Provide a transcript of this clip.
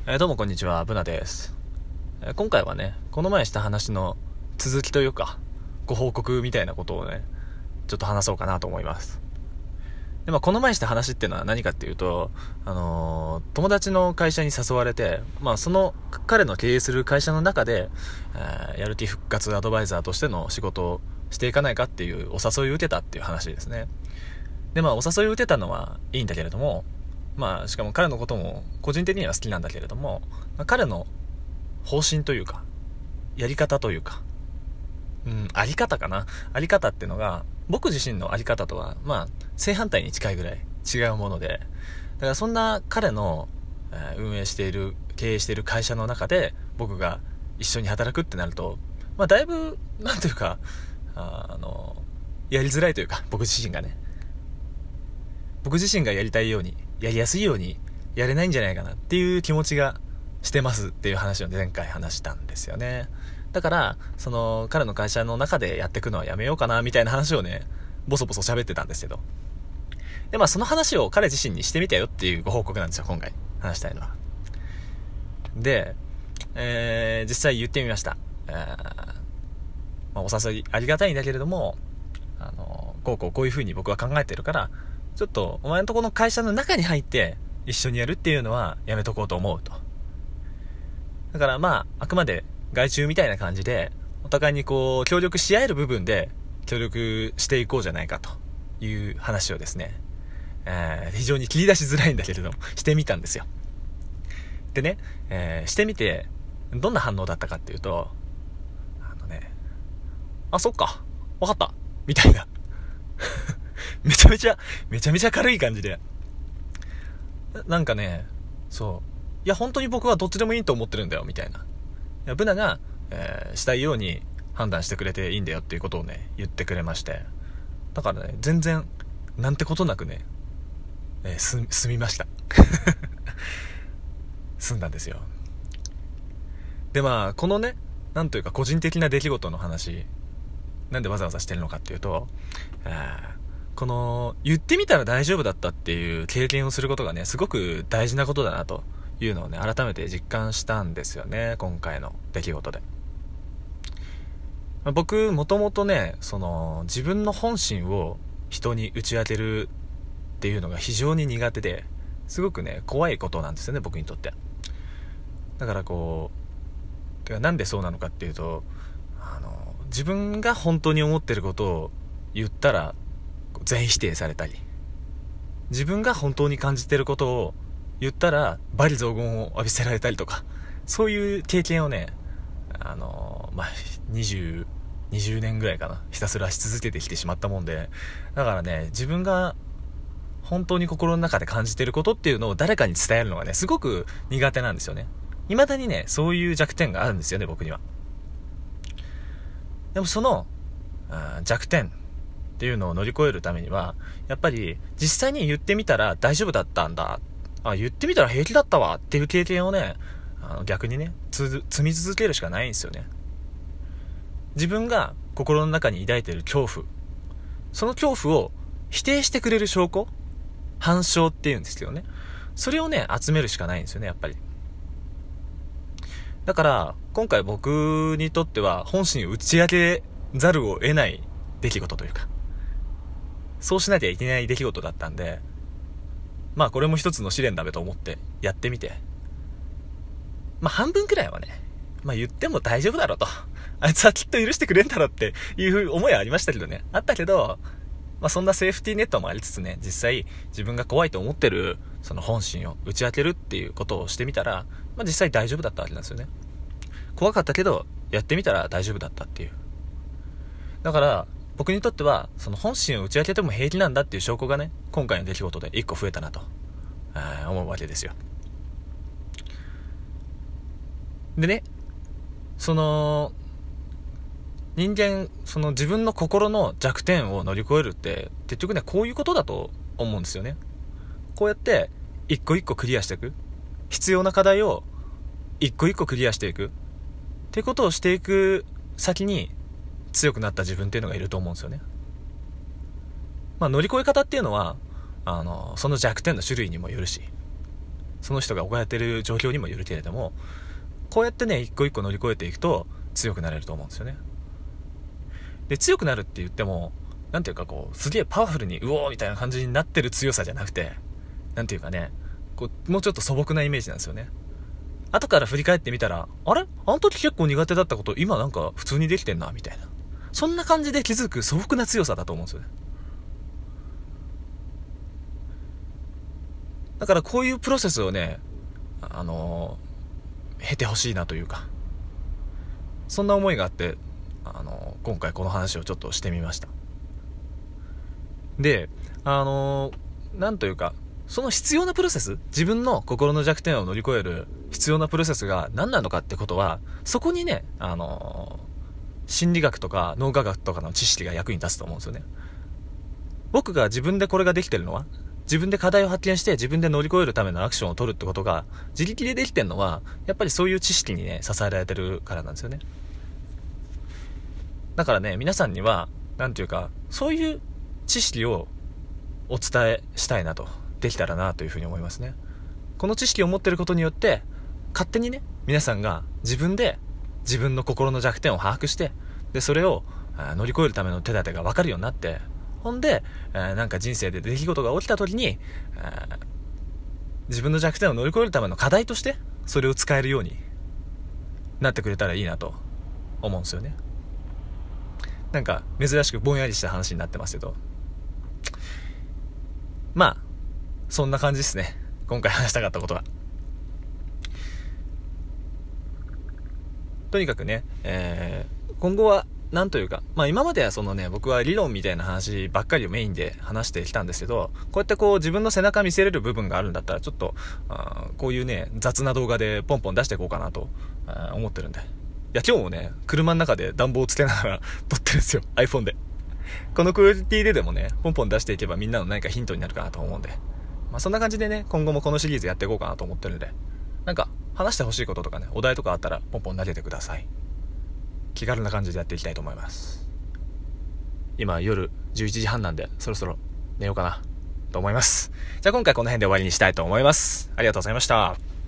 どうもこんにちは、ブナです。今回はね、この前した話の続きというか、ご報告みたいなことをね、ちょっと話そうかなと思います。で、この前した話っていうのは何かっていうと、友達の会社に誘われて、その彼の経営する会社の中で、やる気復活アドバイザーとしての仕事をしていかないかっていうお誘いを受けたっていう話ですね。で、お誘いを受けたのはいいんだけれども、しかも彼のことも個人的には好きなんだけれども、彼の方針というか、やり方というか、あり方かな。あり方っていうのが、僕自身のあり方とは、正反対に近いぐらい違うもので、だからそんな彼の、運営している、経営している会社の中で、僕が一緒に働くってなると、だいぶ、なんというか、やりづらいというか、僕自身がやりたいように、やりやすいようにやれないんじゃないかなっていう気持ちがしてますっていう話を前回話したんですよね。だからその彼の会社の中でやっていくのはやめようかなみたいな話をね、ボソボソ喋ってたんですけど、でその話を彼自身にしてみたよっていうご報告なんですよ、今回話したいのは。で、実際言ってみました。お誘いありがたいんだけれども、こういう風に僕は考えてるから、ちょっとお前のとこの会社の中に入って一緒にやるっていうのはやめとこうと思うと。だからあくまで外注みたいな感じでお互いにこう協力し合える部分で協力していこうじゃないかという話をですね、非常に切り出しづらいんだけれどもしてみたんですよ。でね、してみてどんな反応だったかっていうと、そっか、わかったみたいなめちゃめちゃ軽い感じで、なんかね、いや本当に僕はどっちでもいいと思ってるんだよみたいな、いやブナが、したいように判断してくれていいんだよっていうことをね言ってくれまして、だからね全然なんてことなくね、済みました済んだんですよ。でこのね、なんというか個人的な出来事の話なんでわざわざしてるのかっていうと、この言ってみたら大丈夫だったっていう経験をすることがねすごく大事なことだなというのをね改めて実感したんですよね、今回の出来事で。僕もともとね、自分の本心を人に打ち明けるっていうのが非常に苦手で、すごくね怖いことなんですよね、僕にとって。だからなんでそうなのかっていうと、自分が本当に思ってることを言ったら全否定されたり、自分が本当に感じてることを言ったら罵詈雑言を浴びせられたりとか、そういう経験をね、20年ぐらいかな、ひたすらし続けてきてしまったもんで、だからね、自分が本当に心の中で感じてることっていうのを誰かに伝えるのがねすごく苦手なんですよね。未だにねそういう弱点があるんですよね、僕には。でもその弱点っていうのを乗り越えるためには、やっぱり実際に言ってみたら大丈夫だったんだ、言ってみたら平気だったわっていう経験をね、逆にね積み続けるしかないんですよね。自分が心の中に抱いている恐怖、その恐怖を否定してくれる証拠、反証っていうんですけどね、それをね集めるしかないんですよね、やっぱり。だから今回僕にとっては本心を打ち明けざるを得ない出来事というか、そうしなきゃいけない出来事だったんで、これも一つの試練だべと思ってやってみて、半分くらいはね、言っても大丈夫だろうと、あいつはきっと許してくれんだろうっていう思いはありましたけどね、あったけど、そんなセーフティーネットもありつつね、実際自分が怖いと思ってるその本心を打ち明けるっていうことをしてみたら、実際大丈夫だったわけなんですよね。怖かったけどやってみたら大丈夫だったっていう。だから僕にとってはその本心を打ち明けても平気なんだっていう証拠がね、今回の出来事で一個増えたなと思うわけですよ。でね、人間自分の心の弱点を乗り越えるって結局ねこういうことだと思うんですよね。こうやって一個一個クリアしていく、必要な課題を一個一個クリアしていくってことをしていく先に強くなった自分っていうのがいると思うんですよね。乗り越え方っていうのはその弱点の種類にもよるし、 その人が置かれている状況にもよるけれども、こうやってね一個一個乗り越えていくと強くなれると思うんですよね。で強くなるって言ってもなんていうかこうすげえパワフルにうおーみたいな感じになってる強さじゃなくて、なんていうかねこうもうちょっと素朴なイメージなんですよね。後から振り返ってみたら、あれあの時結構苦手だったこと今なんか普通にできてんなみたいな、そんな感じで気づく素朴な強さだと思うんですよね。だからこういうプロセスをね経てほしいなというか、そんな思いがあって今回この話をちょっとしてみました。でなんというかその必要なプロセス、自分の心の弱点を乗り越える必要なプロセスが何なのかってことは、そこにね心理学とか脳科学とかの知識が役に立つと思うんですよね。僕が自分でこれができてるのは、自分で課題を発見して自分で乗り越えるためのアクションを取るってことが自力でできてるのは、やっぱりそういう知識にね支えられてるからなんですよね。だからね皆さんにはなんていうかそういう知識をお伝えしたいなと、できたらなというふうに思いますね。この知識を持っていることによって勝手にね皆さんが自分で自分の心の弱点を把握して、でそれを乗り越えるための手立てが分かるようになって、ほんでなんか人生で出来事が起きた時に自分の弱点を乗り越えるための課題としてそれを使えるようになってくれたらいいなと思うんですよね。なんか珍しくぼんやりした話になってますけど、まあそんな感じですね、今回話したかったことは。とにかくね、今後はなんというか、今まではそのね僕は理論みたいな話ばっかりをメインで話してきたんですけど、こうやってこう自分の背中見せれる部分があるんだったらちょっとこういうね雑な動画でポンポン出していこうかなと思ってるんで。いや今日もね車の中で暖房つけながら撮ってるんですよ、 iPhone で。このクオリティでもねポンポン出していけばみんなの何かヒントになるかなと思うんで、そんな感じでね今後もこのシリーズやっていこうかなと思ってるんで、なんか話してほしいこととかねお題とかあったらポンポン投げてください。気軽な感じでやっていきたいと思います。今夜11時半なんでそろそろ寝ようかなと思います。じゃあ今回この辺で終わりにしたいと思います。ありがとうございました。